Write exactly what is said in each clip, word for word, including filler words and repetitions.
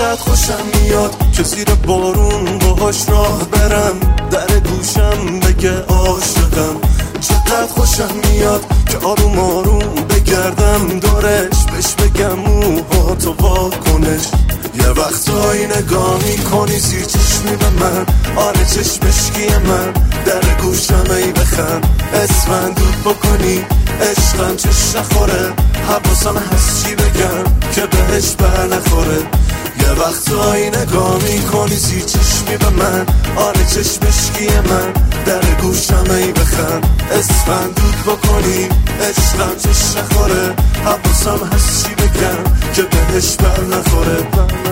چقدر خوشم میاد که زیر بارون باهاش راه برم، در گوشم بگه عاشقم. چقدر خوشم میاد که آروم آروم بگردم دورش، بهش بگم موهاتو وا کنش. یه وقتایی نگاه میکنی زیر چشمی به من، آره چشمشکی من، در گوشم ای بخند اسمن دود بکنی عشقم چش نخوره، حواسم هست چی بگم که بهش بر نخوره. یه وقتایی نگاه میکنی زیر چشمی به من، آره چشمشکی من، در گوشم ای بخند اسمن دود بکنی عشقم چش نخوره، حواسم هست چی بگم که بهش بر نخوره.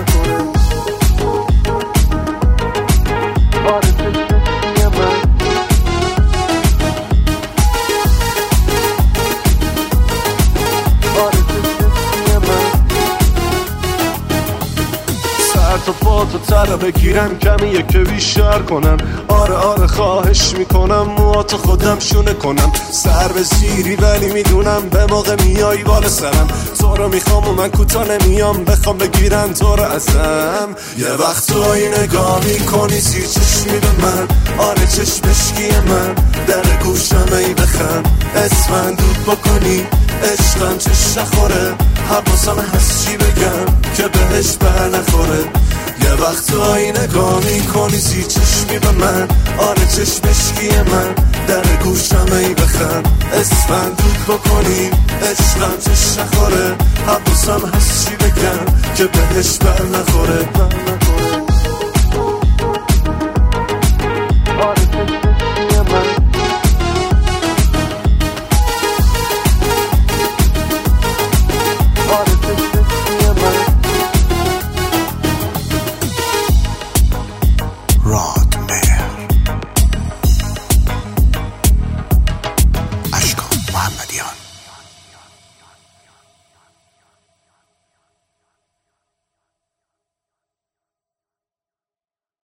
تو پا تو تره بگیرم کمی یک بیشتر کنم، آره آره خواهش میکنم موهاتو خودم شونه کنم، سر به زیری ولی میدونم به موقع میای بالا سرم، تو رو میخوام و من کوتا نمیام بخوام بگیرم تو رو ازم. یه وقتایی نگاه میکنی زیر چشمی به من، آره چشمشکی من، در گوشم ای بخند اسمن دود بکنی عشقم چش نخوره، حواسم هست چی بگم که بهش بر نخوره. یه وقتایی نگاه میکنی زیر چشمی به من، آره چشمشکی من، در گوشم ای بخند اسمن دود بکنی عشقم چش نخوره، حواسم هست چی بگم که بهش بر نخوره. آره